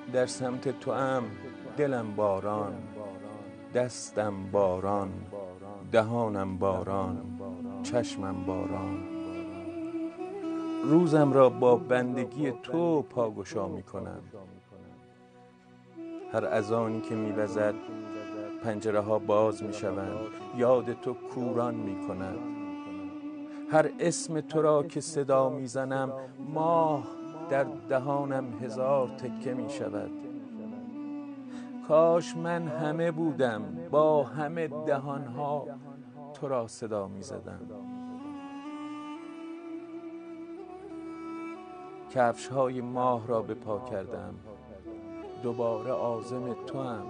در سمت تو ام دلم باران، دستم باران، دهانم باران، چشمم باران. روزم را با بندگی تو پاگشا می کنم. هر اذانی که می وزد پنجره ها باز می شوند، یاد تو کوران می کند. هر اسم تو را که صدا می زنم، ماه در دهانم هزار تکه می شود. کاش من همه بودم، با همه دهانها تو را صدا می زدم. کفش های ماه را به پا کردم، دوباره عازم تو هم.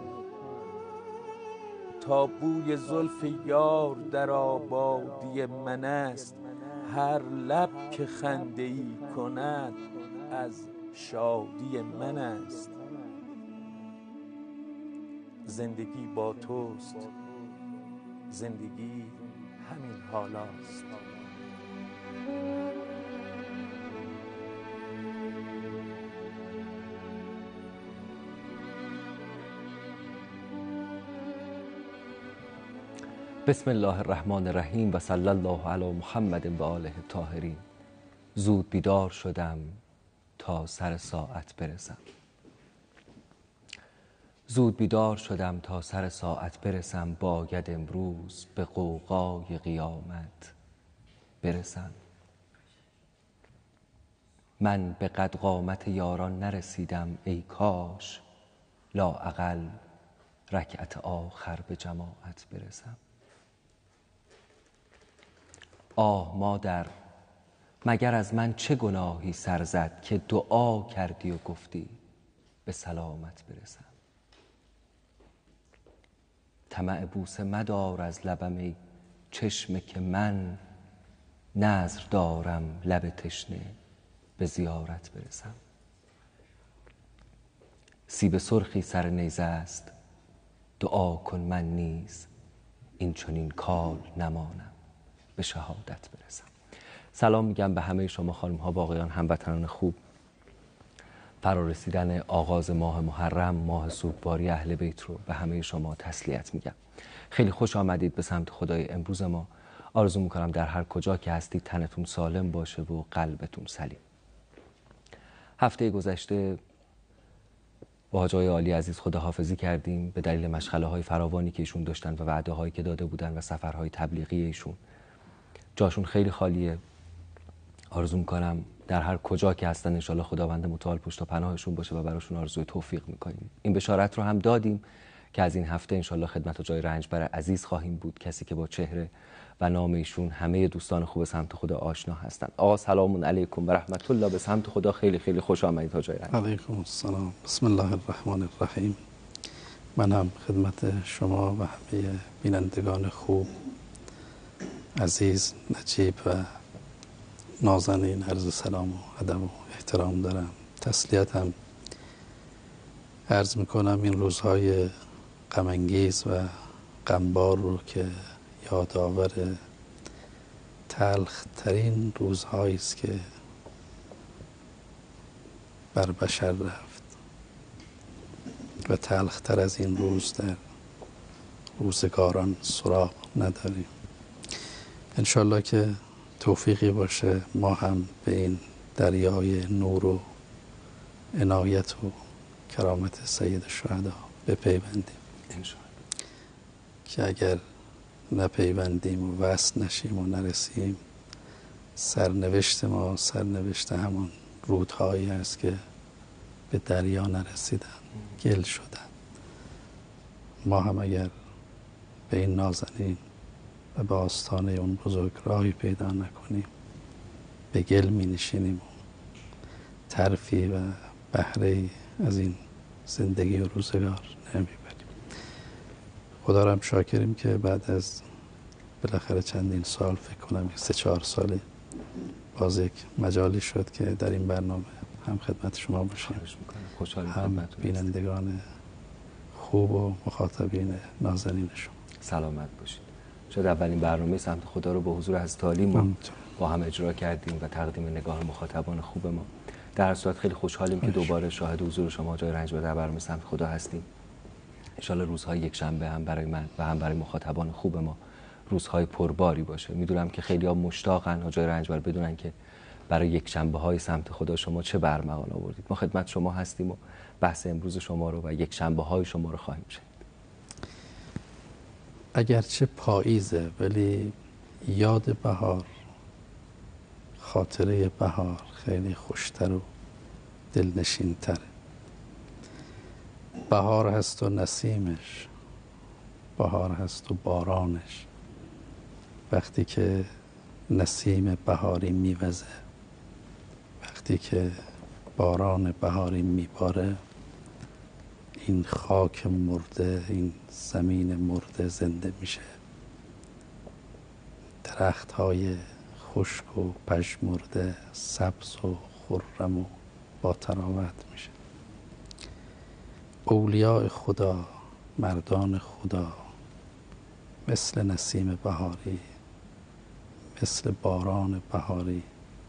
تا بوی زلف یار در آبادی من است، هر لب که خنده ای کند از شادی من است. زندگی با توست، زندگی همین حالاست. بسم الله الرحمن الرحیم و صلی الله علی محمد و آله الطاهرین. زود بیدار شدم تا سر ساعت برسم. زود بیدار شدم تا سر ساعت برسم، باید امروز به غوغای قیامت برسم. من به قد قامت یاران نرسیدم، ای کاش لااقل رکعت آخر به جماعت برسم. آه مادر، مگر از من چه گناهی سر زد که دعا کردی و گفتی به سلامت برسم. طمع بوسه مدار از لبم ای چشمه، که من نذر دارم لب تشنه به زیارت برسم. سیب سرخی سر نیزه است، دعا کن من نیز این چنین کال نمانم به شهادت برسم. سلام میگم به همه شما خانم ها و آقایان، هموطنان خوب. فرارسیدن آغاز ماه محرم، ماه سوگواری اهل بیت رو به همه شما تسلیت میگم. خیلی خوش آمدید به سمت خدای امروز ما. آرزو میکنم در هر کجا که هستید تنتون سالم باشه و قلبتون سلیم. هفته گذشته با حاج آقای عالی عزیز خداحافظی کردیم به دلیل مشغله های فراوانی که ایشون داشتن و وعده هایی که داده بودن و سفرهای تبلیغی ایشون. جاشون خیلی خالیه. آرزو میکنم در هر کجا که هستن انشالله خداوند متعال پشت و پناهشون باشه و براشون آرزوی توفیق میکنیم. این بشارت رو هم دادیم که از این هفته انشالله خدمت و جای رنجبر عزیز خواهیم بود، کسی که با چهره و نام ایشون همه دوستان خوب سمت خدا آشنا هستن. آقا سلام علیکم و رحمت الله، به سمت خدا خیلی خیلی خوش آمدید تا جای رنج. علیکم السلام. بسم الله الرحمن الرحیم. من هم خدمت شما و همه بینندگان خوب عزیز، نجیب و نازنین عرض سلام و ادب و احترام دارم. تسلیت هم عرض میکنم این روزهای غم‌انگیز و غمبار رو که یادآور تلخ ترین روزهایی است که بر بشر رفت و تلخ تر از این روز در روزگاران سراغ نداریم. انشالله که توفیقی باشه ما هم به این دریای نور و عنایت و کرامت سید الشهدا بپیوندیم که اگر نپیوندیم و وصل نشیم و نرسیم، سرنوشت ما سرنوشت همون رودهایی است که به دریا نرسیدن، گل شدن. ما هم اگر به این نازنین و به آستانه اون بزرگ راهی پیدا نکنیم، به گل می نشینیم و طرفی و بهره‌ای از این زندگی و روزگار نمیبریم. خدا را هم شاکریم که بعد از بالاخره چندین سال، فکر کنم 3-4 سالی، باز یک مجالی شد که در این برنامه هم خدمت شما باشیم، هم بینندگان خوب و مخاطبین نازنین شما. سلامت باشید. شاید اولین برنامه سمت خدا رو با حضور حضرت عالی ما با هم اجرا کردیم و تقدیم نگاه مخاطبان خوب ما در صورت خیلی خوشحالیم که دوباره شاهد حضور شما جای رنجبر در برنامه سمت خدا هستیم. انشالله روزهای یک شنبه هم برای من و هم برای مخاطبان خوب ما روزهای پرباری باشه. میدونم که خیلی ها مشتاقن جای رنجبر بدونن که برای یک شنبه های سمت خدا شما چه برمغان آوردید. ما خدمت شما هستیم و بحث امروز شما رو و یک شنبه های شما رو خواهیم شنید. اگرچه پاییزه ولی یاد بهار، خاطره بهار خیلی خوشتر و دلنشین تره. بهار هست و نسیمش، بهار هست و بارانش. وقتی که نسیم بهاری میوزه، وقتی که باران بهاری میباره، این خاک مرده، این زمین مرده زنده میشه. درخت های خشک و پژمرده سبز و خرم و با تراوت میشه. اولیاء خدا، مردان خدا مثل نسیم بهاری، مثل باران بهاری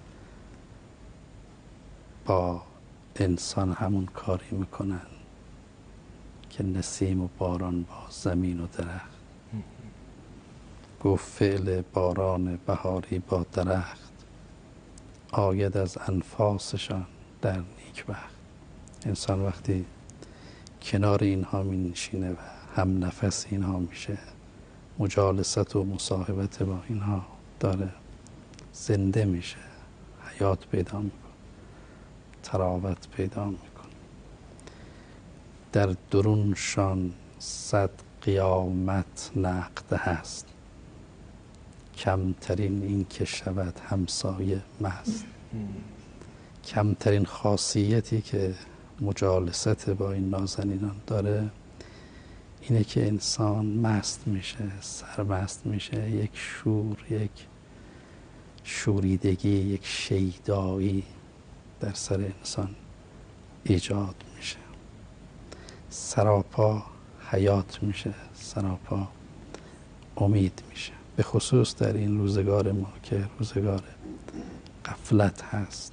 با انسان همون کاری میکنن که نسیم و باران با زمین و درخت. گفت فعل باران بهاری با درخت آید از انفاسشان در نیکبخت. انسان وقتی کنار اینها می نشینه و هم نفس اینها میشه، مجالست و مصاحبت با اینها داره، زنده میشه، حیات پیدا میکنه، تراوت پیدا میکنه. در درونشان 100 قیامت نقد هست، کمترین این که شود همسایه مست. کمترین خاصیتی که مجالست با این نازنینان داره اینه که انسان مست میشه، سرمست میشه. یک شور، یک شوریدگی، یک شیدایی در سر انسان ایجاد میشه. سراپا حیات میشه، سراپا امید میشه. به خصوص در این روزگار ما که روزگار غفلت هست،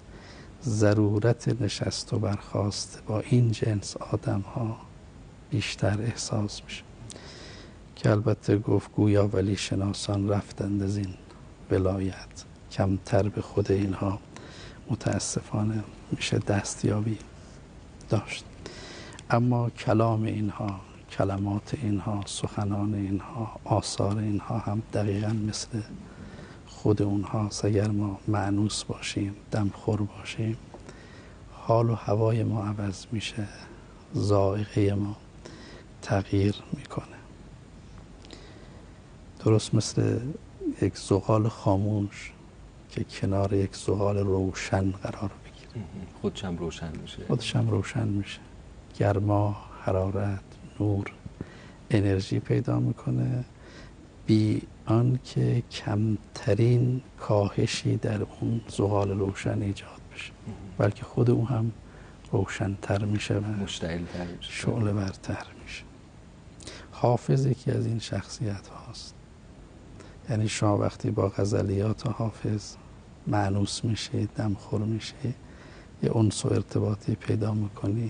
ضرورت نشست و برخاست با این جنس آدم ها بیشتر احساس میشه. که البته گفت گویا ولی شناسان رفتند از این ولایت، کمتر به خود اینها متاسفانه میشه دستیابی داشت. اما کلام اینها، کلمات اینها، سخنان اینها، آثار اینها هم دقیقا مثل خود اونهاست. اگر ما مانوس باشیم، دمخور باشیم، حال و هوای ما عوض میشه، ذائقه ما تغییر میکنه. درست مثل یک زغال خاموش که کنار یک زغال روشن قرار بگیره، خودشم روشن میشه. خودشم روشن میشه، گرما، حرارت، نور، انرژی پیدا میکنه، بی آن که کمترین کاهشی در اون زغال روشن ایجاد بشه، بلکه خود اون هم روشن‌تر میشه و مشتعل‌تر میشه، شعله ورتر میشه. حافظ یکی از این شخصیت هاست. یعنی شما وقتی با غزلیات حافظ مانوس میشی، دمخور میشی، یه انس و ارتباطی پیدا میکنی،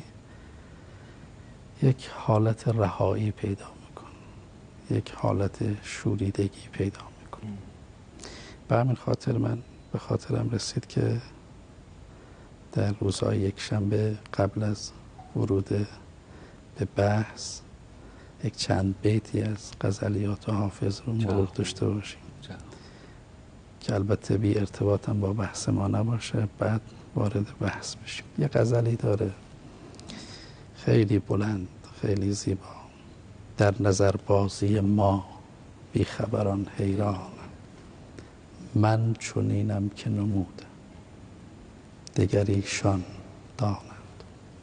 یک حالت رهایی پیدا میکنی، یک حالت شوریدگی پیدا میکنی. به همین خاطر من به خاطرم رسید که در روزهای یک شنبه قبل از ورود به بحث یک چند بیتی از غزلیات حافظ رو مرور داشته باشیم که البته بی ارتباط هم با بحث ما نباشه، بعد وارد بحث بشیم. یه غزلی داره خیلی بلند، خیلی زیبا. در نظر بازی ما بیخبران حیران، من چنینم که نمودم دگر ایشان دانند.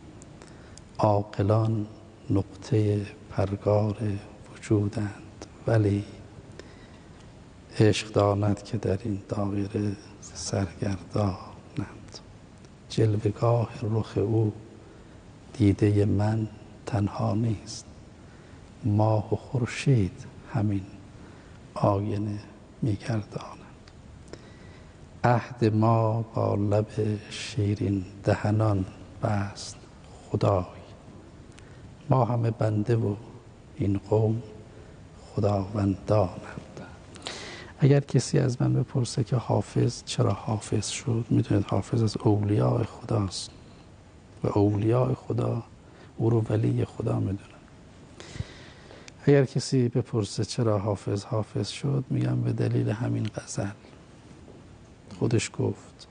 عاقلان نقطه پرگار وجودند، ولی عشق داند که در این دایره سرگردانند. جلوگاه رخ او دیده من تنها نیست، ماه و خورشید همین آینه میگردانند. عهد ما با لب شیرین دهنان بست خدای. ما همه بنده و این قوم خداوندانند. اگر کسی از من بپرسه که حافظ چرا حافظ شد، میدونید حافظ از اولیاء خداست و اولیاء خدا او رو ولی خدا میدونن. اگر کسی بپرسه چرا حافظ شد، میگم به دلیل همین غزل. خودش گفت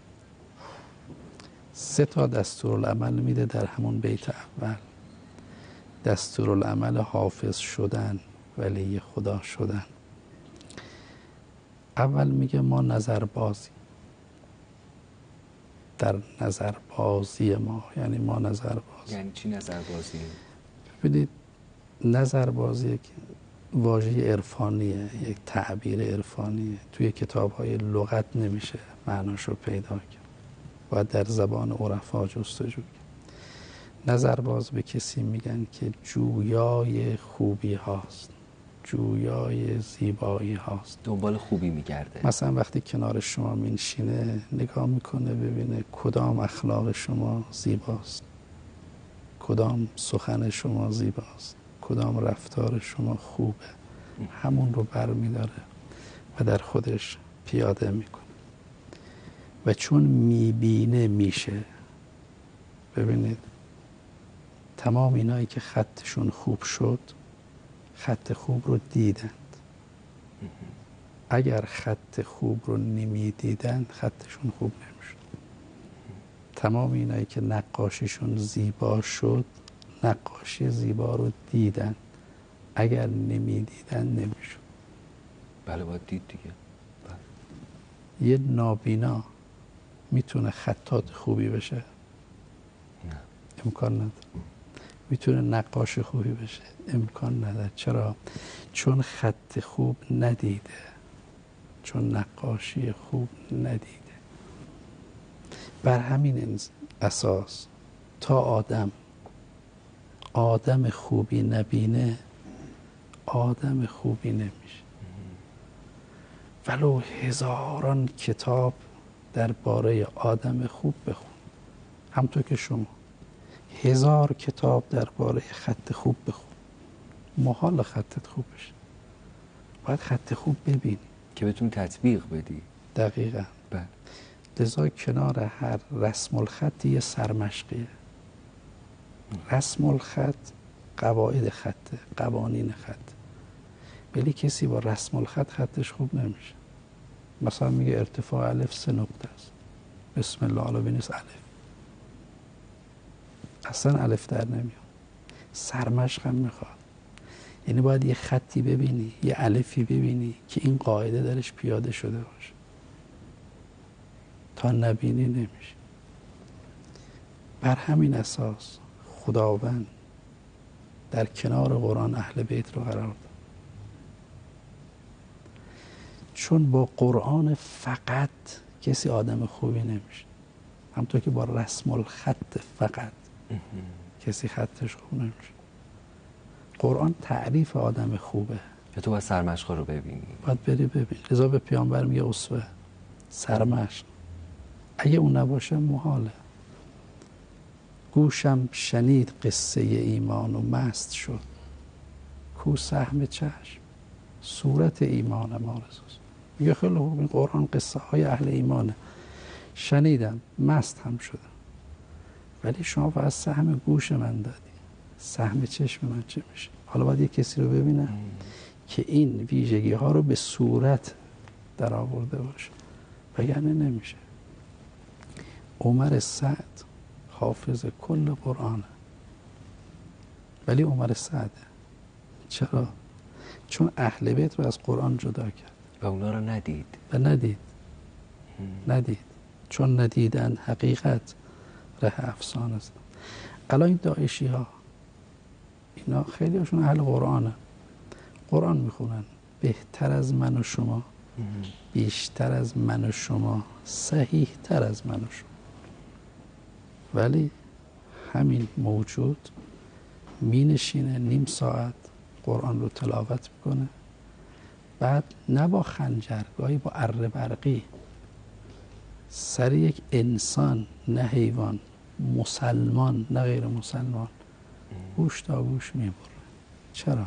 3 دستورالعمل میده در همون بیت اول. دستورالعمل حافظ شدن، ولی خدا شدن. اول میگه ما نظربازی، در نظربازی ما، یعنی ما نظرباز. یعنی چی نظربازی؟ ببینید نظربازی یک واژه عرفانیه، یک تعبیر عرفانیه. توی کتاب‌های لغت نمیشه معناشو پیدا کرد، باید در زبان عرفا جستجو کرد. نظرباز به کسی میگن که جویای خوبی هاست، جویای زیبایی هاست، دنبال خوبی میگرده. مثلا وقتی کنار شما میشینه نگاه میکنه ببینه کدام اخلاق شما زیباست، کدام سخن شما زیباست، کدام رفتار شما خوبه، همون رو برمیداره و در خودش پیاده میکنه. و چون میبینه میشه. ببینید تمام اینایی که خطشون خوب شد، خط خوب رو دیدند. اگر خط خوب رو نمیدیدند، خطشون خوب نمیشد. تمام اینایی که نقاشیشون زیبا شد، نقاشی زیبا رو دیدن. اگر نمیدیدن نمیشد. بله باید دید دیگه. بله. یه نابینا میتونه خطاط خوبی بشه؟ نه. امکان نداره. میتونه نقاش خوبی بشه؟ امکان نداره. چرا؟ چون خط خوب ندیده، چون نقاشی خوب ندیده. بر همین اساس تا آدم خوبی نبینه، آدم خوبی نمیشه. ولو هزاران کتاب درباره آدم خوب بخون، همطور که شما 1000 کتاب درباره خط خوب بخون، محال خطت خوب بشه. باید خط خوب ببینی که بتونی تطبیق بدی. دقیقاً. بله. لذا کنار هر رسم الخط یه سرمشقیه. رسم الخط قواعد خطه، قوانین خط. ولی کسی با رسم الخط خطش خوب نمیشه. مثلا میگه ارتفاع الف 3 نقطه است، بسم الله علاوه نیست الف، اصلا الف در نمیاد. سرمشق هم میخواد. یعنی باید یه خطی ببینی، یه الفی ببینی که این قاعده درش پیاده شده باشه. تا نبینی نمیشه. بر همین اساس خداوند در کنار قرآن اهل بیت رو قرار داد. چون با قرآن فقط کسی آدم خوبی نمیشه، همطور که با رسم الخط فقط کسی خطش خوب نمیشه. قرآن تعریف آدم خوبه. تو باید سرمشق رو ببینی، باید بری ببین. لذا به پیامبر میگه اسوه، سرمشق. اگه اون نباشه محاله. گوشم شنید قصه ایمان و مست شد، کو سهم چشم صورت ایمان ما رسوز. میگه خیلی خوب، این قرآن قصه های اهل ایمانه، شنیدم مست هم شدم، ولی شما فقط سهم گوش من دادی، سهم چشم من چه میشه؟ حالا باید یه کسی رو ببینم که این ویژگی ها رو به صورت در آورده باشه، وگرنه نمیشه. عمر سعد حافظ کل قرآنه، ولی عمر سعده. چرا؟ چون اهل بیت رو از قرآن جدا کرد و اونا رو ندید. و ندید. چون ندیدن حقیقت ره افسانه است. الان این داعشی ها، اینا خیلی هاشون اهل قرآنه، قرآن میخونن بهتر از من و شما، بیشتر از من و شما، صحیح تر از من و شما. ولی همین موجود می نشینه نیم ساعت قرآن رو تلاوت میکنه، بعد نه با خنجر، گاهی با اره برقی سر یک انسان، نه حیوان، مسلمان نه غیر مسلمان، گوش تا گوش میبره. چرا؟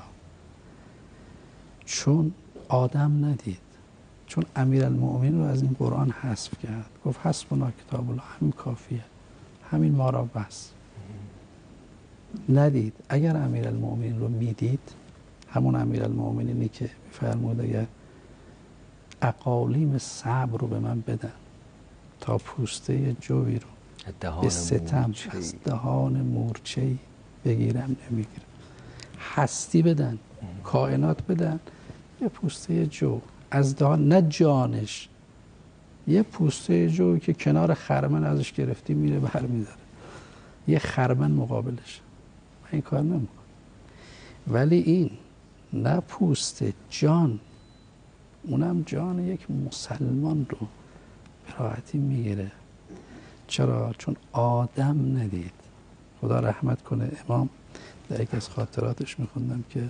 چون آدم ندید، چون امیرالمؤمنین رو از این قرآن حذف کرد، گفت حسبنا کتاب الله، همین کافیه، همین ما را بس. ندید. اگر امیرالمؤمنین رو میدید، همون امیرالمؤمنینی که میفرمود اگر اقالیم صبر رو به من بدن تا پوسته جوی رو به ستم از دهان مورچه‌ای بگیرم نمیگیرم. هستی بدن، کائنات بدن، یه پوسته جو از دهان، نه جانش، یه پوسته جو که کنار خرمن ازش گرفتی میره برمیداره، یه خرمن مقابلش. من این کار نمیکنم. ولی این نه پوسته، جان، اونم جان یک مسلمان رو به راحتی میگیره. چرا؟ چون آدم ندید. خدا رحمت کنه، امام در یک از خاطراتش میخوندم که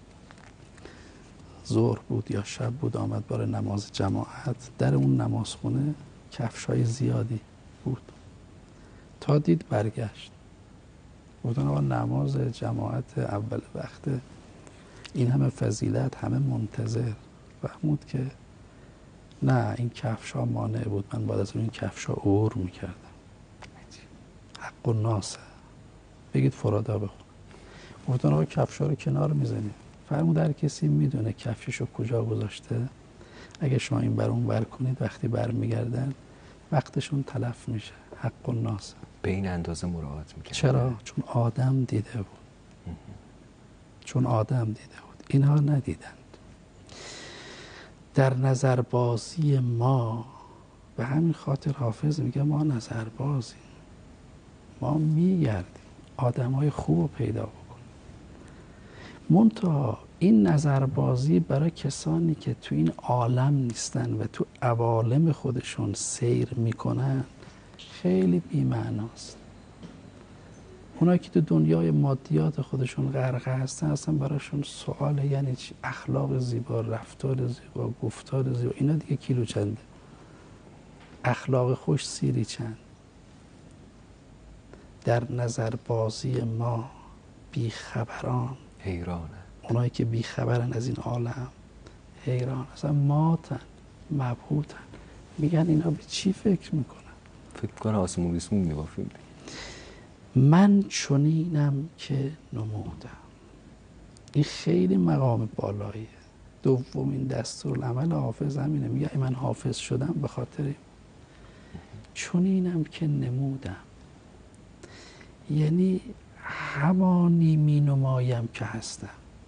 ظهر بود یا شب بود، آمد برای نماز جماعت، در اون نمازخونه کفشای زیادی بود، تا دید برگشت. گفتن آقا نماز جماعت اول وقت، این همه فضیلت، همه منتظر. فهمود که نه، این کفشا مانع بود، من بعد از این کفشا عور میکردم. حق الناس، بگید فرادا بخون. گفتن آقا کفشا رو کنار میزنید. فرمود هر کسی میدونه کفششو کجا گذاشته، اگه شما این بر اون بر کنید وقتی برمیگردن وقتشون تلف میشه. حق الناس. به این اندازه مراعات میکنه. چرا؟ چون آدم دیده بود. چون آدم دیده بود، اینها ندیدند. در نظربازی ما، به همین خاطر حافظ میگه ما نظربازیم، ما میگردیم آدمای خوب رو پیدا بکنیم. منتها این نظربازی برای کسانی که تو این عالم نیستن و تو عوالم خودشون سیر میکنن خیلی بی‌معناست. اونایی که تو دنیای مادیات خودشون غرق هستن، اصلا براشون سواله یعنی چی؟ اخلاق زیبا، رفتار زیبا، گفتار زیبا، اینا دیگه کیلو چنده؟ اخلاق خوش سیری چند؟ در نظر بازی ما بیخبران، حیرانه. اونایی که بیخبرن از این عالم حیران، اصلا ماتن، مبهوتن، میگن اینا به چی فکر میکنن؟ فکر کنه آسمون ریسمون میبافیم. من چنینم که نمودم. این خیلی مقام بالاییه. دومین دستورالعمل حافظ همینه، میگه من حافظ شدم به خاطر چنینم که نمودم، یعنی همانی می نمایم که هستم.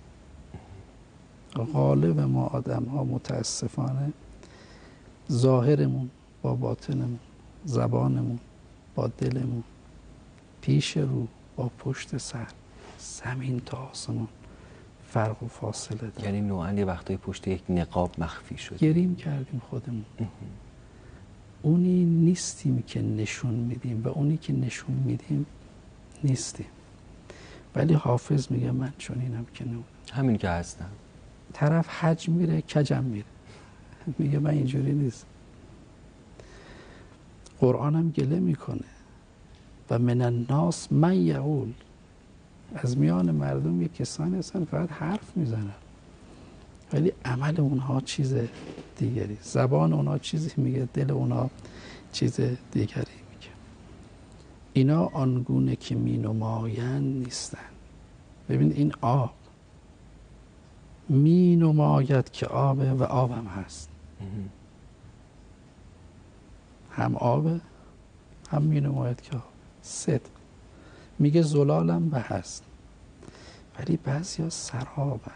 غالب ما آدم ها متاسفانه ظاهرمون با باطنمون، زبانمون با دلمون، پیش رو با پشت سر، زمین تا آسمون فرق و فاصله داره. یعنی نوعاً یه وقتای پشت یک نقاب مخفی شد، گریم کردیم خودمون. اونی نیستیم که نشون میدیم و اونی که نشون میدیم نیستیم. ولی حافظ میگه من چنینم که نمودم، همین که هستم. طرف حج میره کجم میره، میگه من اینجوری نیست. قرآن هم گله میکنه و من الناس من یقول، از میان مردم یک کسانی هستن فقط حرف میزنن ولی عمل اونها چیز دیگری، زبان اونها چیزی میگه، دل اونها چیز دیگری میگه. اینا آنگونه که مینمایند نیستن. ببین این آب مینماید که آبه و آب هم هست، هم آبه هم مینماید که آب. صدق میگه زلالم به هست، ولی بعضی ها سرابن.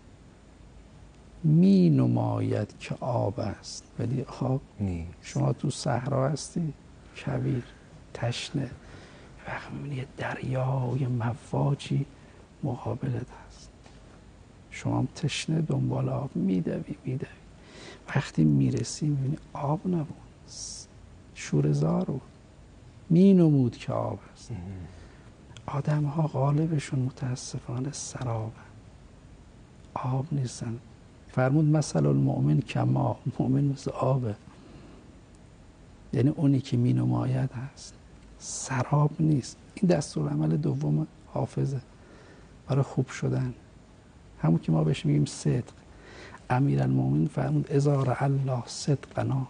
می نماید که آب است ولی آب نیست. شما تو صحرا هستی، کویر، تشنه، وقت میبینی یه دریای مواجی مقابلت هست، شما هم تشنه دنبال آب میدوی. وقتی میرسی میبینی آب نبود، شوره‌زار بود، می نمود که آب است. آدم ها غالبشون متاسفانه سرابن، آب نیستن. فرمود مثل المؤمن کما، مؤمن مثل آبه. یعنی اونی که می نماید هست، سراب نیست. این دستورالعمل دوم حافظه برای خوب شدن، همون که ما بهش میگیم صدق. امیرالمومنین فرمود اذا رأى الله صدقنا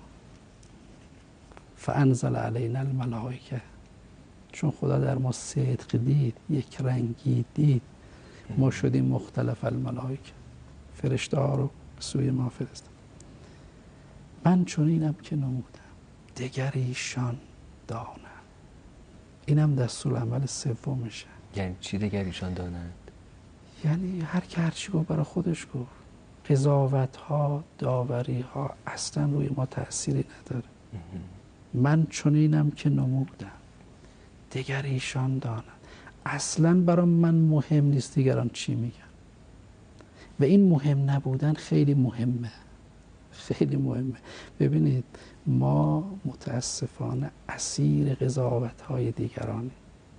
فانزل علینا الملائکه. چون خدا در ما صدق دید، یک رنگی دید، ما شدیم مختلف الملائکه، فرشته ها رو سوی ما فرستاد. من چون اینم که نمودم دگر ایشان دانند. اینم دستورالعمل سومشه. یعنی چی دگر ایشان دانند؟ یعنی هر که هرچی گفت برای خودش گفت. قضاوت ها، داوری ها اصلا روی ما تأثیری نداره. من چون اینم که نمودم دگر ایشان دانند. اصلا برای من مهم نیست دیگران چی میگن، و این مهم نبودن خیلی مهمه، خیلی مهمه. ببینید ما متاسفانه اسیر قضاوت های دیگرانیم،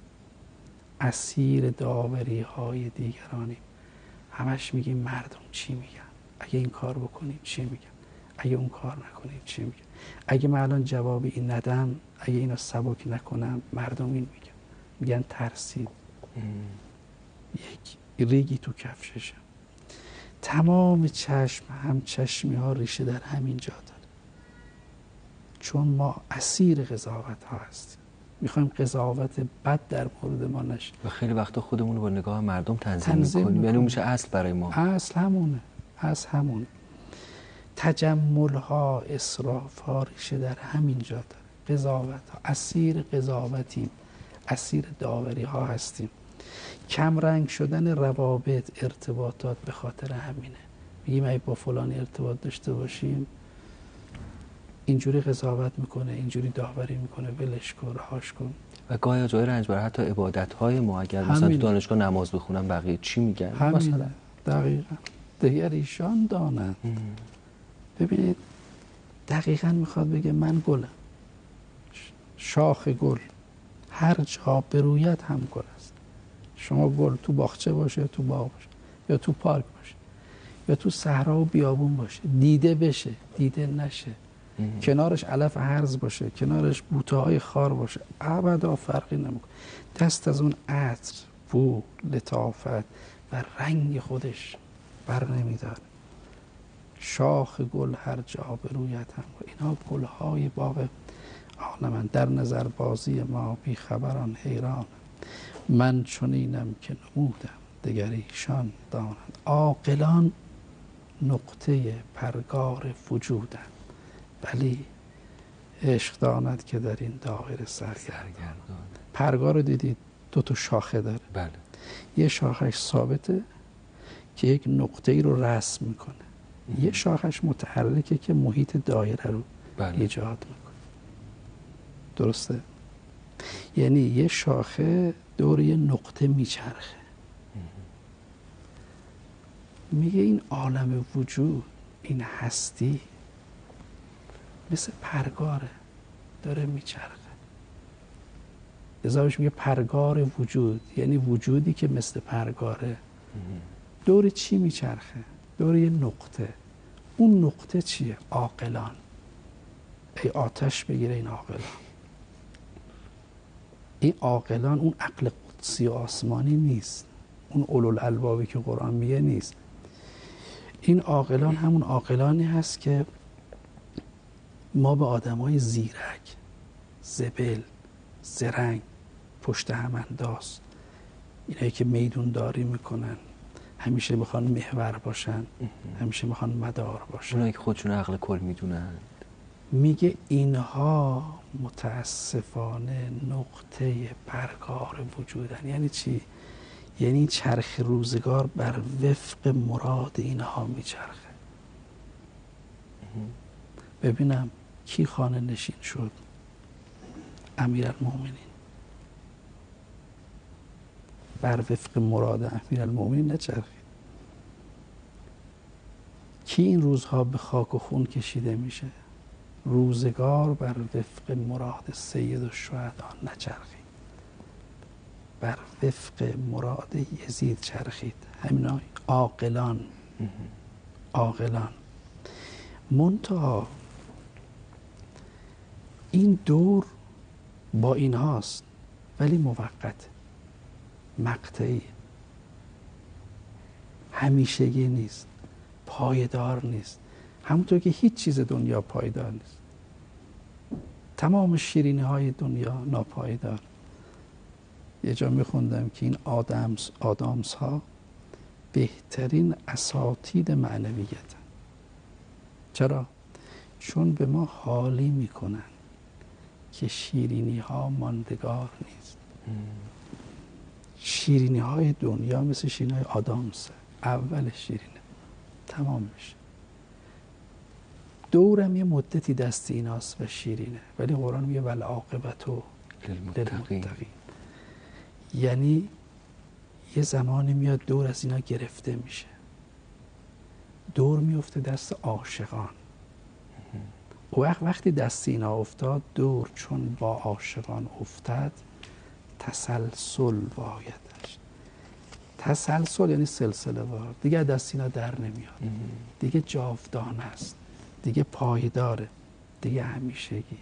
اسیر داوری های دیگرانیم. همش میگیم مردم چی میگن، اگه این کار بکنیم چی میگن، اگه اون کار نکنیم چی میگن، اگه من الان جواب این ندم، اگه اینو سبک نکنم مردم این میگن ترسید. یک ریگی تو کفششه. تمام چشم هم چشمی ها ریشه در همین جا داره، چون ما اسیر قضاوت ها هستیم. میخوایم قضاوت بد در مورد ما نشه و خیلی وقتا خودمون رو با نگاه مردم تنظیم میکنیم. یعنی اون میشه اصل برای ما. اصل همونه. تجمل ها، اسراف ها ریشه در همین جا داره. قضاوت ها، اسیر قضاوتیم، اسیر داوری ها هستیم. کم رنگ شدن روابط، ارتباطات به خاطر همینه. میگیم اگه با فلان ارتباط داشته باشیم اینجوری قضاوت میکنه، اینجوری داوری میکنه، ولش کن، رهاش کن. و گاهی جای رنجبر حتی عبادت‌های ما، اگر مثلا تو دانشگاه نماز بخونم بقیه چی میگن؟ مثلا دقیقاً دیگر ایشان دانند. ببینید دقیقاً میخواد بگه من گلم، شاخ گل هر جا بروید هم گل است. شما گل تو باغچه باشه یا تو باغ باشه یا تو پارک باشه یا تو صحرا و بیابون باشه، دیده بشه دیده نشه، کنارش علف هرز باشه، کنارش بوته‌های خار باشه، ابدا فرقی نمیکنه. دست از اون عطر، بو، لطافت و رنگ خودش بر نمیداره. شاخ گل هر جا بروید هم. اینا گل‌های باغ عالمند. در نظر بازی ما بی خبران حیران. من چنینم که نمودم دگر ایشان دانند. عاقلان نقطه پرگار وجودند، ولی عشق داند که در این دایره سرگردان. پرگار رو دیدید 2 شاخه داره. بله. یه شاخش ثابته که یک نقطه ای رو رسم میکنه، یه شاخش متحرکه که محیط دایره رو ایجاد میکنه. درسته؟ یعنی یه شاخه دور یه نقطه میچرخه. میگه این عالم وجود، این هستی مثل پرگاره، داره میچرخه. لذا بهش میگه پرگار وجود، یعنی وجودی که مثل پرگاره. دور چی میچرخه؟ دور یه نقطه. اون نقطه چیه؟ عاقلان. ای آتش بگیره این عاقلان. این عاقلان اون عقل قدسی و آسمانی نیست، اون اولوالالبابی که قرآن میگه نیست. این عاقلان همون عاقلانی هست که ما به آدمای زیرک، زبل، زرنگ، پشت هم انداز، اینایی که میدون داری میکنن، همیشه میخوان محور باشن، همیشه میخوان مدار باشن، اونایی که خودشون عقل کل میدونن، میگه اینها متاسفانه نقطه پرگار وجودن. یعنی چی؟ یعنی چرخ روزگار بر وفق مراد اینها میچرخه. ببینم کی خانه نشین شد؟ امیرالمومنین. بر وفق مراد امیرالمومنین نچرخید. کی این روزها به خاک و خون کشیده میشه؟ روزگار بر وفق مراد سید الشهدا نچرخید، بر وفق مراد یزید چرخید. همینا عاقلان. عاقلان. منتها این دور با این هاست ولی موقت، مقطعی، همیشگی نیست، پایدار نیست، همونطور که هیچ چیز دنیا پایدار نیست. تمام شیرینی های دنیا ناپایدار. یه جا میخوندم که این آدامس ها بهترین اساتید معنویتن. چرا؟ چون به ما حالی میکنن که شیرینی ها ماندگار نیست. شیرینی های دنیا مثل شیرینی های آدامسه، اول شیرینه تمام میشه، دورم یه مدتی دست ایناست و شیرینه، ولی قرآن میگه والعاقبت للمتقین. یعنی یه زمانی میاد دور از اینا گرفته میشه، دور میفته دست عاشقان. وقتی دست اینا افتاد دور، چون با عاشقان افتاد تسلسل باید داشت. تسلسل یعنی سلسله وار، دیگه دست اینا در نمیاد، دیگه جاودانه است، دیگه پایداره، دیگه همیشگی.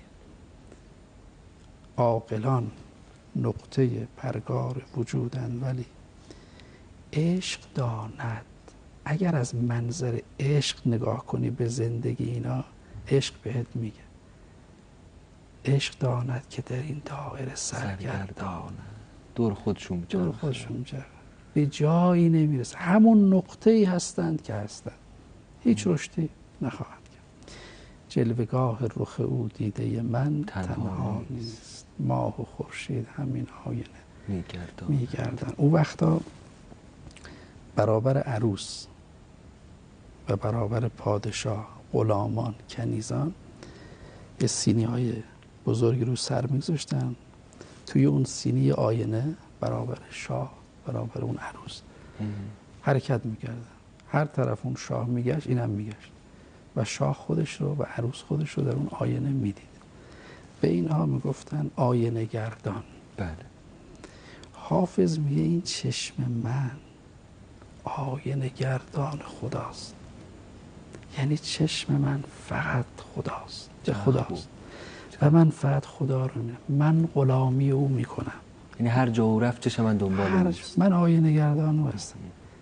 عاقلان نقطه پرگار وجودن ولی عشق داند. اگر از منظر عشق نگاه کنی به زندگی اینا، عشق بهت میگه عشق داند که در این دایره سرگردان، دور خودشون به جایی نمیرسه، همون نقطه‌ای هستند که هستند، هیچ رشدی نخواهند کرد. جلوگاه رخ او دیده من تنها نیست، ماه و خورشید همین آینه میگردن. او وقتا برابر عروس و برابر پادشاه، غلامان، کنیزان یه سینی های بزرگی رو سر میگذاشتن، توی اون سینی آینه برابر شاه، برابر اون عروس حرکت میکردن، هر طرف اون شاه میگشت اینم میگشت و شاه خودش رو و عروس خودش رو در اون آینه میدید. به اینها میگفتن آینه گردان. بله. حافظ میگه این چشم من آینه گردان خداست، یعنی چشم من فقط خداست، خداست و من فقط خدا رو میبینم، من غلامی او میکنم. یعنی هر جا او رفت چشم من دنبالش، من آینه گردان او هستم.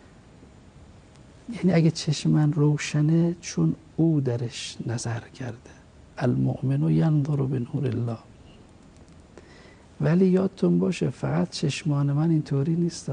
یعنی اگه چشم من روشنه چون او درش نظر کرده، المؤمن ینظر بنور الله. ولی یادتون باشه فقط چشمان من اینطوری نیست،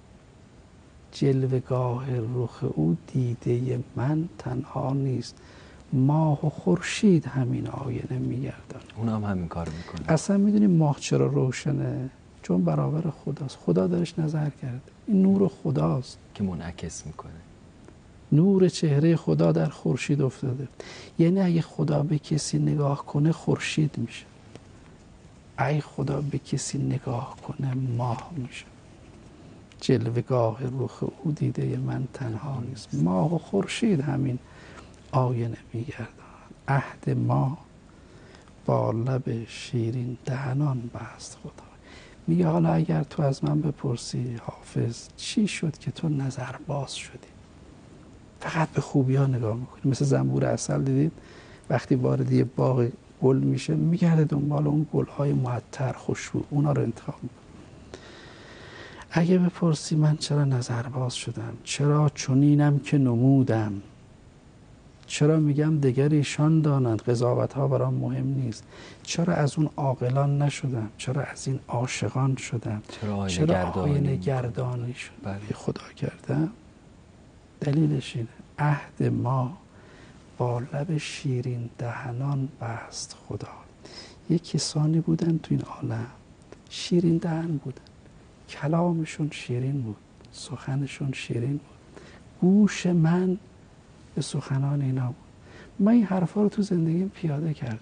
جلوگاه رخ او دیده من تنها نیست، ماه و خورشید همین آینه میگردن. اونا هم همین کار میکنه. اصلا میدونیم ماه چرا روشنه؟ چون برابر خداست، خدا درش نظر کرده، این نور خداست که منعکس میکنه. نور چهره خدا در خورشید افتاده. یعنی اگه خدا به کسی نگاه کنه خورشید میشه، اگه خدا به کسی نگاه کنه ماه میشه. جلوگاه رخ او دیده من تنها نیست، ماه و خورشید همین آینه میگردن. عهد ما با لب شیرین دهنان بست خدا. میگه حالا اگر تو از من بپرسی حافظ چی شد که تو نظر باز شدی، فقط به خوبی ها نگاه میکنی، مثل زنبور عسل دیدید وقتی وارد یه باغ گل میشه میگرده دنبال اون گل‌های معطر خوشبو، اونا رو انتخاب میکنه. اگه بپرسی من چرا نظر باز شدم، چرا چنینم که نمودم، چرا میگم دگر ایشان دانند، قضاوت ها برام مهم نیست، چرا از اون عاقلان نشدم، چرا از این عاشقان شدم، چرا آینه گردانی شد برای خدا کردم. دلیلش اینه عهد ما با لب شیرین دهنان بست خدا. یک کسانی بودن تو این عالم شیرین دهن بودن، کلامشون شیرین بود، سخنشون شیرین بود، گوش من به سخنان اینا بود. من این حرفا رو تو زندگیم پیاده کردم.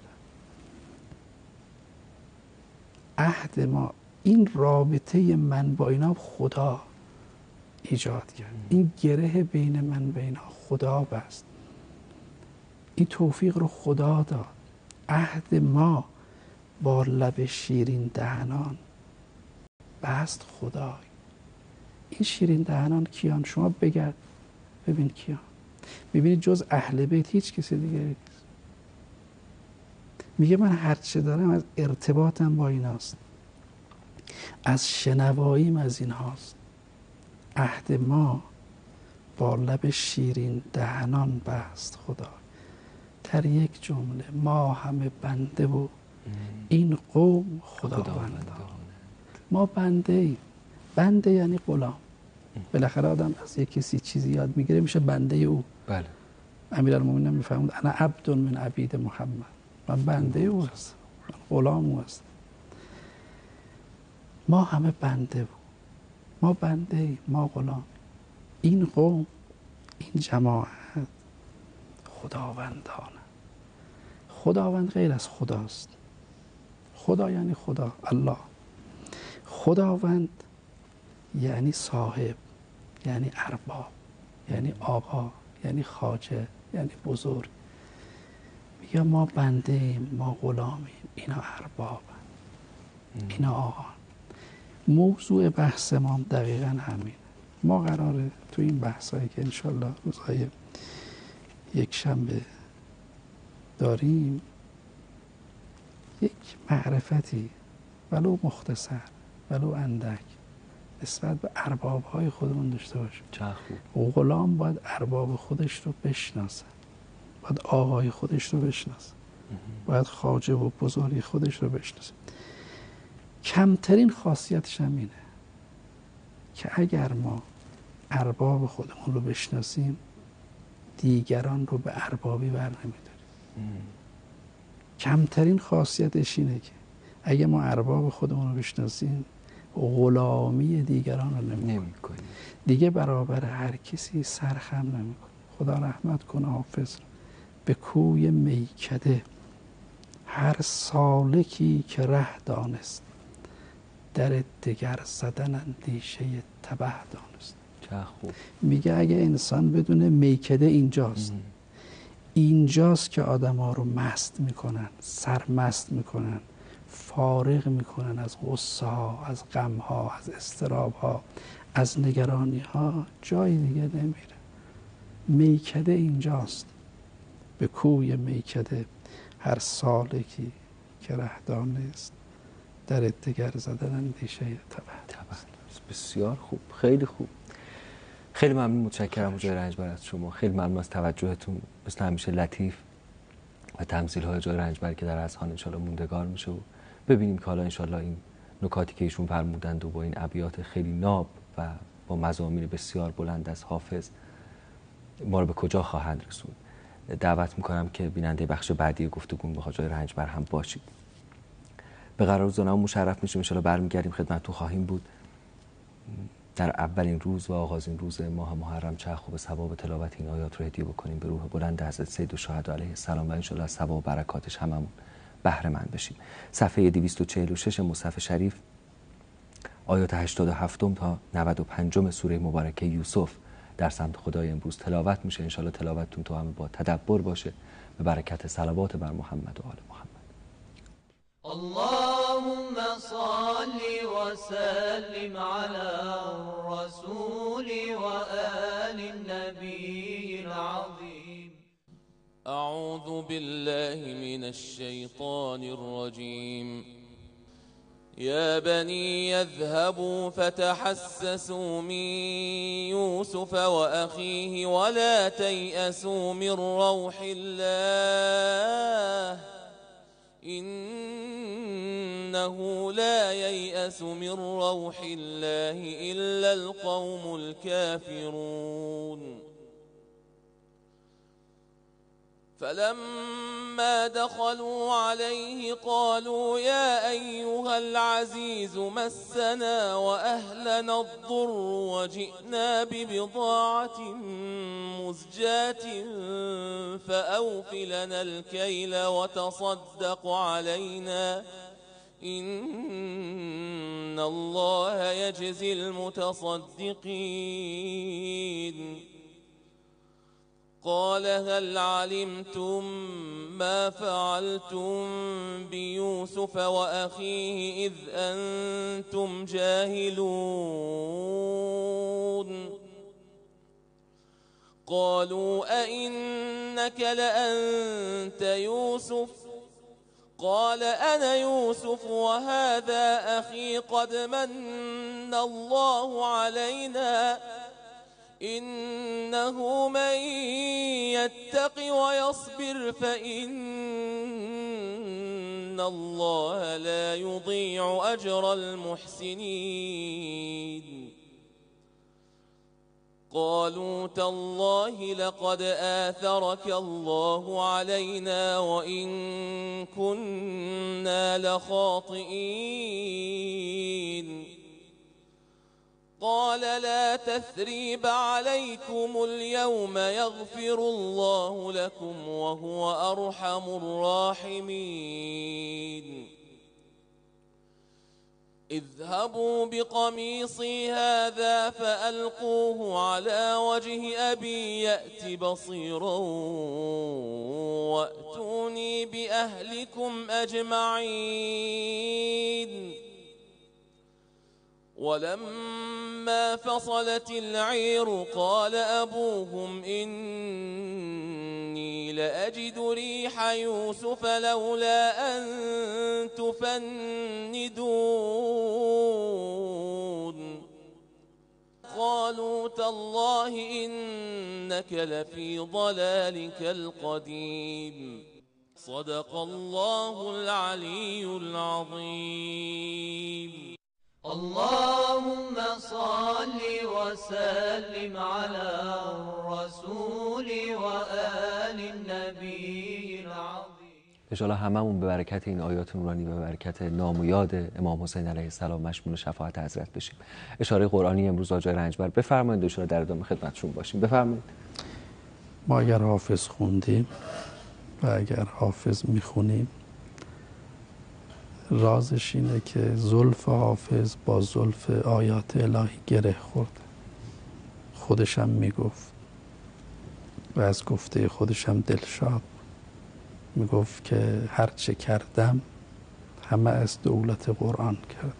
عهد ما، این رابطه من با اینا خدا ایجاد کرد، این گره بین من و اینا خدا بست، این توفیق رو خدا داد. عهد ما با لب شیرین دهنان بست خدای. این شیرین دهنان کیان؟ شما بگرد ببین کیان. میبینید جز اهل بیت هیچ کسی دیگری نیست. میگه من هرچه دارم از ارتباطم با ایناست، از شنواییم از این هاست. عهد ما با لب شیرین دهنان بست خدا، در یک جمله ما همه بنده و این قوم خداوندان. ما بنده ایم. بنده یعنی غلام. بالاخره آدم از یک کسی چیزی یاد میگیره میشه بنده او. بله. امیرالمومنین میفهمد انا عبد من عبید محمد، من بنده او هستم، من غلام او هستم. ما همه بنده بود، ما بنده ایم، ما غلام. این قوم، این جماعت خداوندانه. خداوند غیر از خداست. خدا یعنی خدا، الله. خداوند یعنی صاحب، یعنی ارباب، یعنی آقا، یعنی خواجه، یعنی بزرگ. میگه ما بنده ایم، ما غلامیم، اینا ارباب، اینا آقا. موضوع بحث ما دقیقا همینه. ما قراره تو این بحثایی که انشالله روزهای یک شنبه داریم یک معرفتی ولو مختصر ولو اندک نسبت به ارباب‌های خودمون داشته باشیم. و غلام باید ارباب خودش رو بشناسه، باید آقای خودش رو بشناسه، باید خواجه و بزرگی خودش رو بشناسه. کمترین خاصیتش هم اینه که اگر ما ارباب خودمون رو بشناسیم دیگران رو به اربابی بر نمیداریم. کمترین خاصیتش اینه که اگه ما ارباب خودمون رو بشناسیم غلامی دیگران رو نمی‌کنیم. دیگه برابر هر کسی سرخم نمی‌کنیم. خدا رحمت کنه حافظ رو. به کوی میکده هر سالکی که ره دانست، در دگر زدن اندیشه تبه دانست. میگه اگه انسان بدونه میکده اینجاست که آدم ها رو مست میکنن، سرمست میکنن، فارغ میکنن از غصه ها، از غم ها، از اضطراب ها، از نگرانی ها، جای دیگه نمیره. میکده اینجاست. به کوی میکده هر سالکی که ره دانست، در دگر زدن اندیشه تبه. بسیار خوب، خیلی خوب. خیلی ممنون، متشکرم حاج رنجبر از شما. خیلی ممنون از توجهتون، مثل همیشه لطیف و تمثیل های حاج رنجبر که در اذهان انشالله موندگار میشه. و ببینیم که حالا انشالله این نکاتی که ایشون فرمودند و با این ابیات خیلی ناب و با مضامین بسیار بلند از حافظ ما رو به کجا خواهند رسوند. دعوت میکنم که بیننده بخش بعدی گفتگو با حاج رنجبر هم باشید. به قرار زنم مشرف میشیم، انشالله برمیگردیم خدمتتون خواهیم بود. در اولین روز و آغازین روز ماه محرم چه خوب ثواب تلاوت این آیات رو هدیه بکنیم به روح بلند حضرت سید الشهدا علیه السلام و انشالله از ثواب و برکاتش هممون بهره مند بشیم. صفحه 246 مصحف شریف آیات 87 تا 95 سوره مبارکه یوسف در سمت خدای امروز تلاوت میشه. انشالله تلاوتتون تو همه با تدبر باشه، به برکت صلوات بر محمد و آل محمد. اللهم صل وسلم على الرسول وآل النبي العظيم. أعوذ بالله من الشيطان الرجيم. يا بني يذهبوا فتحسسوا من يوسف وأخيه ولا تيأسوا من روح الله إنه لا ييأس من روح الله إلا القوم الكافرون. فلما دخلوا عليه قالوا يا أيها العزيز مسنا وأهلنا الضر وجئنا ببضاعة مزجاة فأوف لنا الكيل وتصدق علينا إن الله يجزي المتصدقين. قال هل علمتم ما فعلتم بيوسف وأخيه إذ أنتم جاهلون؟ قالوا أئنك لأنت يوسف؟ قال أنا يوسف وهذا أخي قد من الله علينا إنه من يتق ويصبر فإن الله لا يضيع أجر المحسنين قالوا تالله لقد آثرك الله علينا وإن كنا لخاطئين قال لا تثريب عليكم اليوم يغفر الله لكم وهو أرحم الراحمين اذهبوا بقميصي هذا فألقوه على وجه أبي يأت بصيرا وأتوني بأهلكم أجمعين ولما فصلت العير قال أبوهم إني لأجد ريح يوسف لولا أن تفندون قالوا تالله إنك لفي ضلالك القديم صدق الله العلي العظيم اللهم صل وسلم على الرسول وآل النبي العظيم. انشاءالله هممون به برکت این آیات نورانی به برکت نام و یاد امام حسین علیه السلام مشمول شفاعت حضرت بشیم. اشاره قرآنی امروز آقای رنجبر بفرمایید، اشاره در ادامه خدمتشون باشیم. بفرمایید. ما اگر حافظ خوندیم و اگر حافظ میخونیم رازش اینه که زلف حافظ با زلف آیات الهی گره خورده. خودشم میگفت و از گفته خودشم دلشاد میگفت که هر چه کردم همه از دولت قرآن کردم.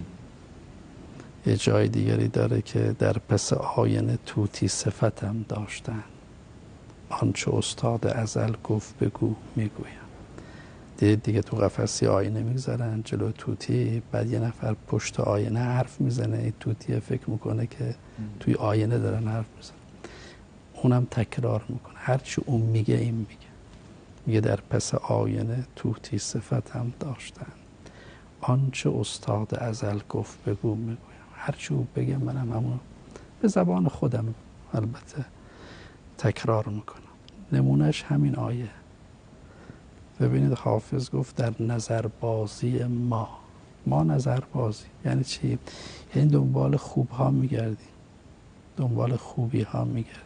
یه جای دیگری داره که در پس آینه طوطی صفتم داشتن آنچه استاد ازل گفت بگو میگویم. دیگه تو قفسی آینه میگذارن جلو طوطی، بعد یه نفر پشت آینه حرف میزنه، این طوطی فکر میکنه که توی آینه دارن حرف میزنن، اونم تکرار میکنه هرچی اون میگه این میگه در پس آینه طوطی صفتم داشتن آنچه استاد ازل گفت بگو میگویم. هرچی او بگه منم همون به زبان خودم البته تکرار میکنم. نمونهش همین آیه. ببینید حافظ گفت در نظربازی ما نظربازی یعنی چی؟ یعنی دنبال خوب ها میگردیم، دنبال خوبی ها میگردیم.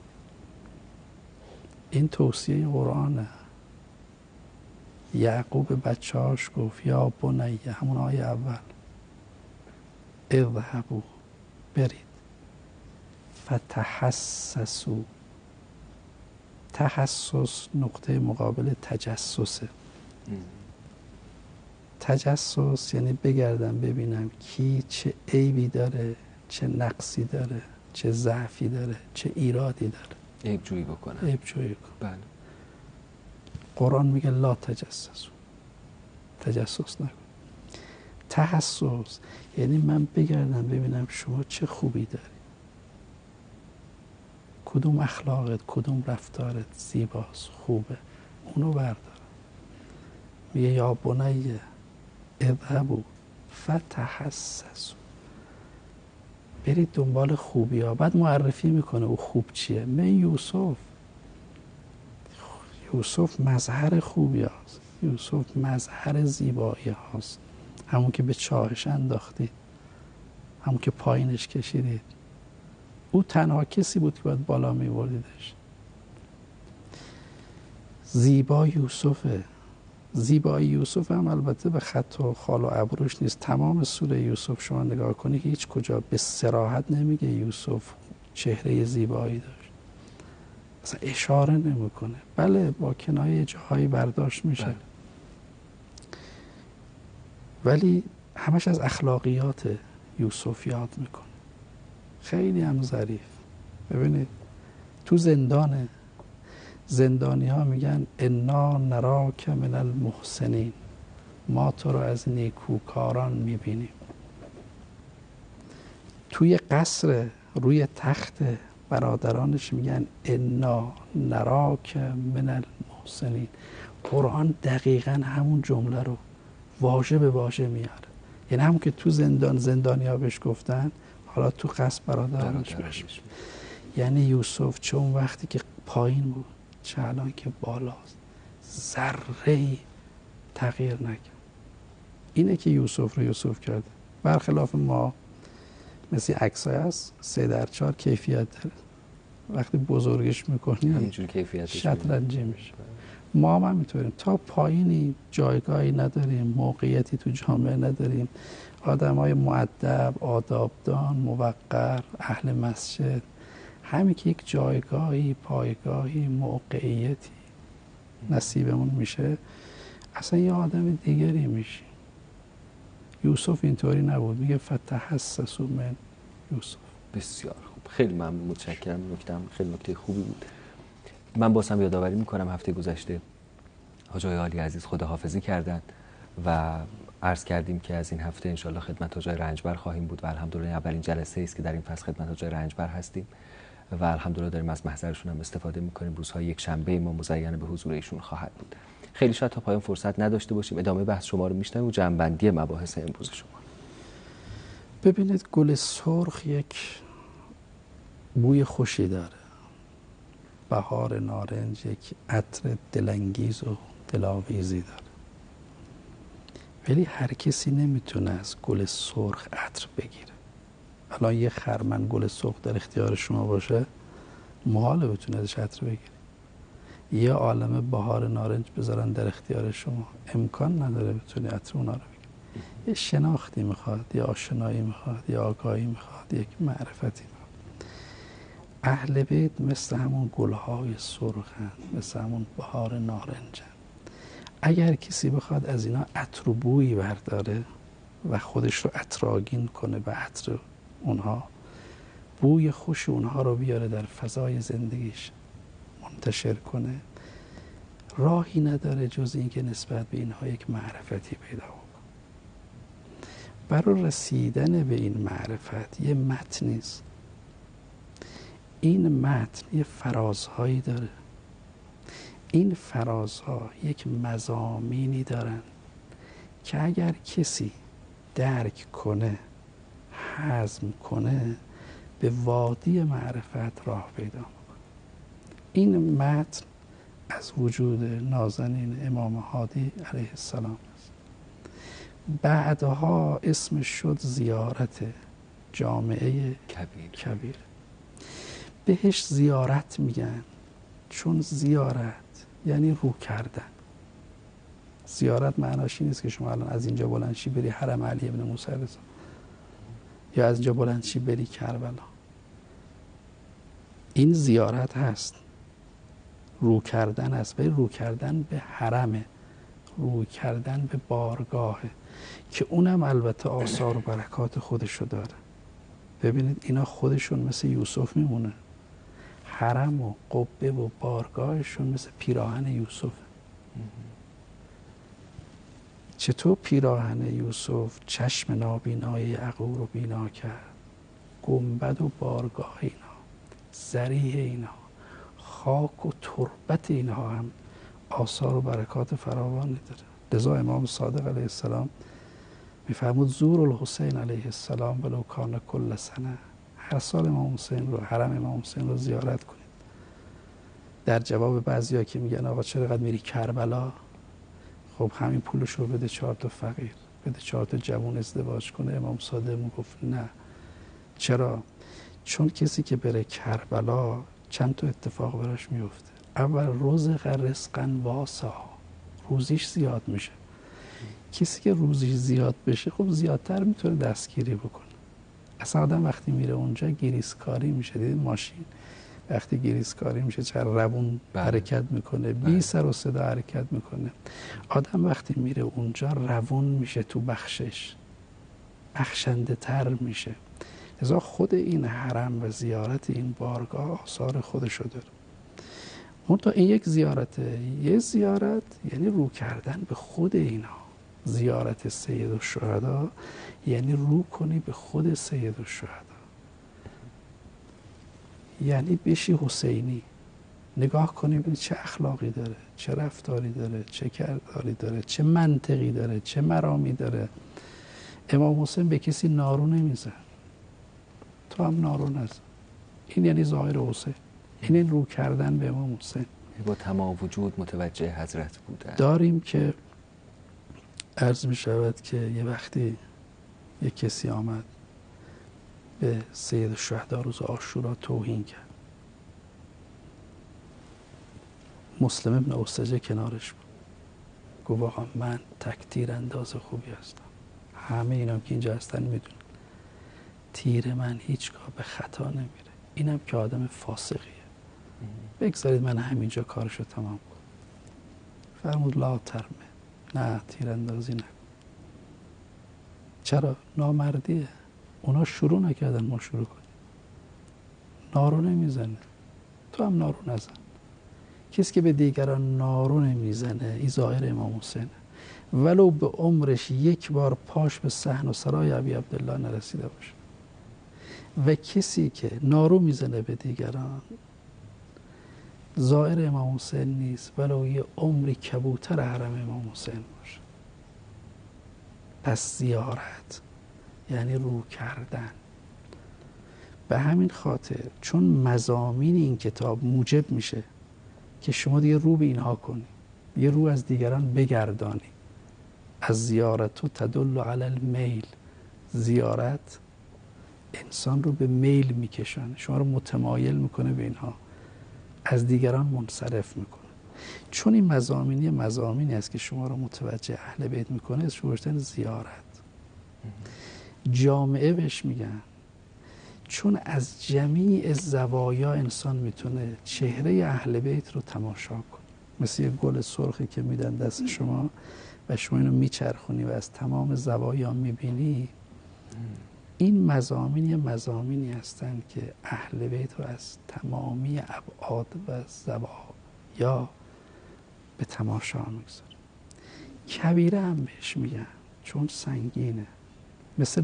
این توصیه قرآنه. یعقوب بچه هاش گفت یا بنیه، همون آیه اول، اذهبوا برید، فتحسسوا. تحسس نقطه مقابل تجسسه. تجسس یعنی بگردم ببینم کی چه عیبی داره، چه نقصی داره، چه ضعفی داره، چه ایرادی داره، عیب جویی بکنم. عیب جویی کن. بله. قرآن میگه لا تجسس، تجسس نکن. تحسس یعنی من بگردم ببینم شما چه خوبی داری، کدوم اخلاقت، کدوم رفتارت زیباست، خوبه، اونو بردارم. میگه یا بنیه اذهبوا فتحسسوا، برید دنبال خوبی ها. بعد معرفی میکنه او خوب چیه. من یوسف مظهر خوبی هاست، یوسف مظهر زیبایی هاست، همون که به چاهش انداختید، همون که پایینش کشیدید. او تنها کسی بود که باید بالا می‌بردیدش. زیبا یوسفه. زیبایی یوسف هم البته به خط و خال و ابروش نیست. تمام سوره یوسف شما نگاه کنی که هیچ کجا به صراحت نمیگه یوسف چهره زیبایی داشت، مثلا اشاره نمیکنه. بله با کنایه جاهایی برداشت میشه، ولی همش از اخلاقیات یوسف یاد میکنه. خیلی هم ظریف. ببینید تو زندانی ها میگن انا نراک من المحسنین، ما تو رو از نیکوکاران میبینیم. توی قصر روی تخت برادرانش میگن انا نراک من المحسنین. قرآن دقیقا همون جمله رو واژه به واژه میاره. یعنی همون که تو زندانیا بهش گفتن، حالا تو قصر برادرانش بهش. یعنی یوسف چون وقتی که پایین بود چه الان که بالاست ذره‌ای تغییر نکرد. اینه که یوسف رو یوسف کرده. برخلاف ما مثل عکسای هست 3:4 کیفیت داره، وقتی بزرگش میکنی همینجور کیفیتش شطرنجی میشه. ما هم همینطوریم، تا پایینی جایگاهی نداریم، موقعیتی تو جامعه نداریم، آدمای مؤدب، آدابدان، موقر، اهل مسجد، همین که یک جایگاهی، پایگاهی، موقعیتی نصیبمون میشه اصلا یه آدم دیگری میشیم. یوسف اینطوری نبود، میگه فتحسسوا من یوسف. بسیار خوب، خیلی ممنون، متشکرم. نکته‌ام خیلی نکته خوبی بود. من بازم یادآوری میکنم هفته گذشته حاج آقای عالی عزیز خداحافظی کردند و عرض کردیم که از این هفته انشالله خدمت حاج آقای رنجبر خواهیم بود و الحمدلله اولین جلسه است که در این فصل خدمت حاج آقای رنجبر هستیم و الحمدلله داریم از محضرشون هم استفاده میکنیم. روزهای یک شنبه ما مزین به حضور ایشون خواهد بود. خیلی شاید تا پایان فرصت نداشته باشیم، ادامه بحث شما رو میشنویم و جمع‌بندی مباحث امروز شما. ببینید گل سرخ یک بوی خوشی داره، بهار نارنج یک عطر دلانگیز و دلاویزی داره، ولی هر کسی نمیتونه از گل سرخ عطر بگیره. الان یه خرمن گل سرخ در اختیار شما باشه محاله بتونه ازش عطر بگیره. یه عالمه بهار نارنج بذارن در اختیار شما امکان نداره بتونی عطر اونا رو بگیری. یه شناختی میخواد، یه آشنایی میخواد، یه آگاهی میخواد، یک معرفتی میخواد. اهل بیت مثل همون گلهای سرخن، مثل همون بهار نارنجن. اگر کسی بخواد از اینا عطر و بویی برداره و خودش رو عطرآگین کنه به عطر اونها، بوی خوش اونها رو بیاره در فضای زندگیش منتشر کنه، راهی نداره جز این که نسبت به اینها یک معرفتی پیدا کنه. برای رسیدن به این معرفت یه متن نیست. این متن یه فرازهایی داره. این فرازها یک مضامینی دارن که اگر کسی درک کنه، هضم کنه، به وادی معرفت راه پیدا میکنه. این متن از وجود نازنین امام هادی علیه السلام است. بعدها اسمش شد زیارت جامعه کبیر. بهش زیارت میگن چون زیارت یعنی رو کردن. زیارت معناش این نیست که شما الان از اینجا بلند شی بری حرم علی ابن موسی رضا یا از اینجا بلند شی بری کربلا. این زیارت هست، رو کردن است، ولی رو کردن به حرمه، رو کردن به بارگاهه که اونم البته آثار و برکات خودشو داره. ببینید اینا خودشون مثل یوسف میمونه، حرم و قبه و بارگاهشون مثل پیراهن یوسف. چطور پیراهن یوسف چشم نابینای یعقوب رو بینا کرد، گنبد و بارگاه اینا، ذریح اینا، خاک و تربت اینها هم آثار و برکات فراوانی داره. لذا امام صادق علیه السلام میفرمود زور الحسین علیه السلام ولو کان کل سنه، هر سال امام حسین رو، حرم امام حسین رو زیارت کنید. در جواب بعضیا که میگن آقا چرا قد میری کربلا، خب همین پولش رو بده 4 تا فقیر، بده 4 تا جوان ازدواج کنه. امام صادق میگفت نه. چرا؟ چون کسی که بره کربلا چند تا اتفاق براش میفته. اول رزق رزقا واسعا، روزیش زیاد میشه. کسی که روزیش زیاد بشه خب زیادتر میتونه دستگیری بکنه. اصلا آدم وقتی میره اونجا گریسکاری میشه. دیدید ماشین وقتی گریسکاری میشه چه روون حرکت میکنه، بی سر و صدا حرکت میکنه. آدم وقتی میره اونجا روون میشه، تو بخشش بخشنده تر میشه. لذا خود این حرم و زیارت این بارگاه آثار خودشو داره. منتها این یک زیارته. یه زیارت یعنی رو کردن به خود اینها. زیارت سیدالشهدا یعنی رو کنی به خود سیدالشهدا، یعنی بشی حسینی، نگاه کنی ببینی چه اخلاقی داره، چه رفتاری داره، چه کرداری داره، چه منطقی داره، چه مرامی داره. امام حسین به کسی نارو نمیزن، تو هم نارو نزن. این یعنی ظاهر حسین، این رو کردن به امام حسین. با تمام وجود متوجه حضرت بودن. داریم که عرض می شود که یه وقتی یه کسی آمد به سیدالشهدا روز عاشورا توهین کرد، مسلم ابن اوسجه کنارش بود، گفت آقا من تک تیر انداز خوبی هستم، همه اینا که اینجا هستن میدونن تیر من هیچگاه به خطا نمیره، اینم که آدم فاسقیه، بگذارید من همینجا کارشو تمام کنم. فرمود لا ترمه، نه تیر اندازی نکن. چرا؟ نامردیه. اونا شروع نکردن ما شروع کنیم. نارو نمیزنه، تو هم نارو نزن. کسی که به دیگران نارو نمیزنه این ظاهر امام حسینه، ولو به عمرش یک بار پاش به صحن و سرای ابی عبدالله نرسیده باشه. و کسی که نارو میزنه به دیگران ظاهر امام حسین نیست، ولو یه عمری کبوتر حرم امام حسین باشه. پس زیارت یعنی رو کردن. به همین خاطر چون مضامین این کتاب موجب میشه که شما دیگه رو به اینها کنی، یه رو از دیگران بگردانی. از زیارت و تدل علی المیل، زیارت انسان رو به میل میکشانه، شما رو متمایل میکنه به اینها، از دیگران منصرف میکنه. چون این مضامینی است که شما رو متوجه اهل بیت میکنه، از شورشتن زیارت. جامعه بهش میگن، چون از جمیع زوایا انسان میتونه چهره اهل بیت رو تماشا کنه. مثل یه گل سرخی که میدن دست شما و شما اینو میچرخونی و از تمام زوایا میبینی. این مضامینی هستند که اهل بیت رو از تمامی ابعاد و زوایا به تماشا میگذاره. کبیره هم بهش میگن چون سنگینه، مثل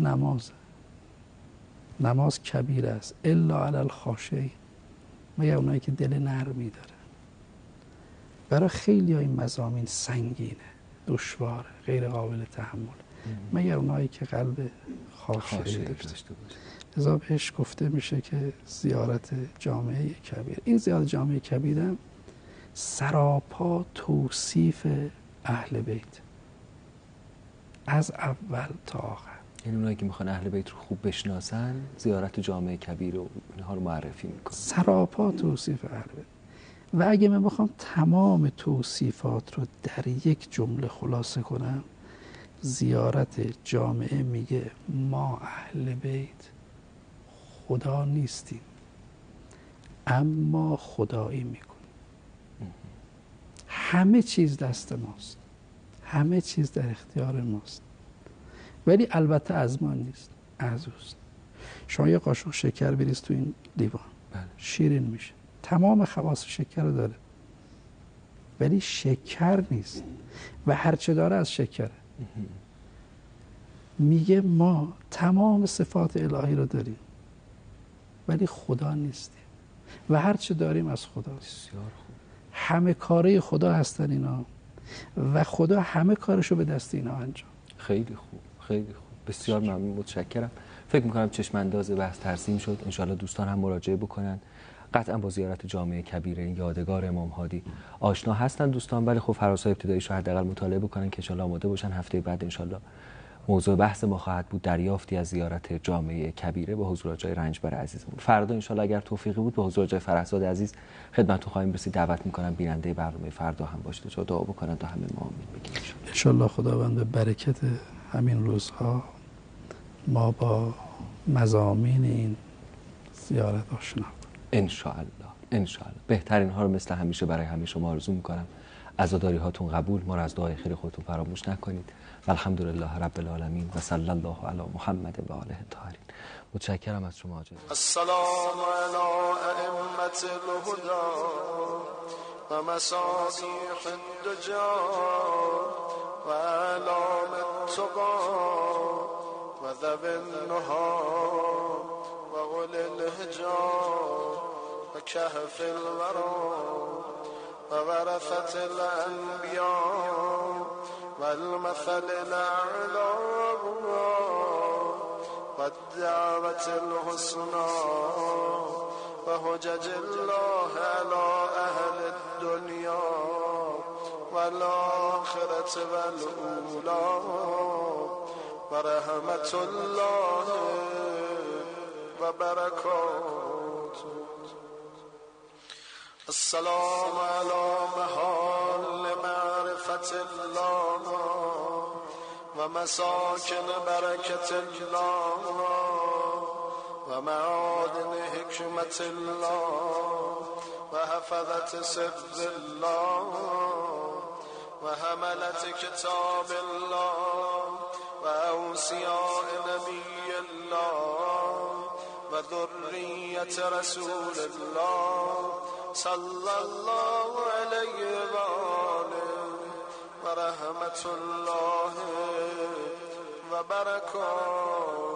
نماز کبیره است، الا علی الخاشعین، مگر اونایی که دل نرمی داره. برای خیلی ها این مضامین سنگینه، دشواره، غیر قابل تحمل، مگر اونایی که قلب خاشعی داشته باشه. لذا بهش گفته میشه که زیارت جامعه کبیر. این زیارت جامعه کبیر هم سراپا توصیف اهل بیت از اول تا آخر. یعنی اونایی که میخوان اهل بیت رو خوب بشناسن زیارت جامعه کبیر و اینها رو معرفی میکنن. سراپا توصیف اهل بیت. و اگه من بخوام تمام توصیفات رو در یک جمله خلاصه کنم، زیارت جامعه میگه ما اهل بیت خدا نیستیم اما خدایی میکنیم. همه چیز دست ماست، همه چیز در اختیار ماست، ولی البته از ما نیست، از اوست. شما یه قاشق شکر بریز تو این لیوان، شیرین میشه، تمام خواص شکر رو داره، ولی شکر نیست و هرچه داره از شکره. میگه ما تمام صفات الهی رو داریم ولی خدا نیستیم و هرچه داریم از خداست. همه کاره خدا هستن اینا و خدا همه کارشو به دست اینا انجام. خیلی خوب، خیلی خوب، بسیار ممنون، متشکرم. فکر میکنم چشم انداز بحث ترسیم شد. انشالله دوستان هم مراجعه بکنن. قطعا با زیارت جامعه کبیر این یادگار امام هادی آشنا هستن دوستان، ولی خب فراسای ابتداییش رو حداقل مطالعه بکنن که انشالله آماده باشن. هفته بعد انشالله موضوع بحث ما خواهد بود دریافتی از زیارت جامعه کبیره با حضور آقای رنجبر عزیزمون. فردا انشالله اگر توفیقی بود با حضور آقای فرهزاد عزیز خدمتتون خواهیم رسید. دعوت میکنم بیننده برنامه فردا هم باشید و دعا بکنن تا همه ما امید بگیریم. انشالله خداوند به برکت همین روزها ما با مضامین این زیارت آشنا کنیم. انشالله بهترین ها رو مثل همیشه برای همه شما آرزو میکنم. عزاداری هاتون قبول، ما رو از دعای خیر خودتون فراموش نکنید. الحمدلله رب العالمین و صلی الله علی محمد و آله الطاهرین. متشکرم از شما. السلام علی ائمة الهدى و مصابیح الدجى وأعلام التقى وذوي النهى وأولي الهجاب وكهف الورى وورثة الأنبياء والمثل الأعلى والدعوة الحسنى وحجج الله على أهل الدنيا والآخرة والأولى ورحمة الله وبركاته. السلام على محال معرفة الله ومساكن بركة الله ومعادن حكمة الله وحفظة سر الله وحملة كتاب الله وأوصياء نبي الله وذرية رسول الله صلى الله عليه وآله ورحمة الله وبركاته.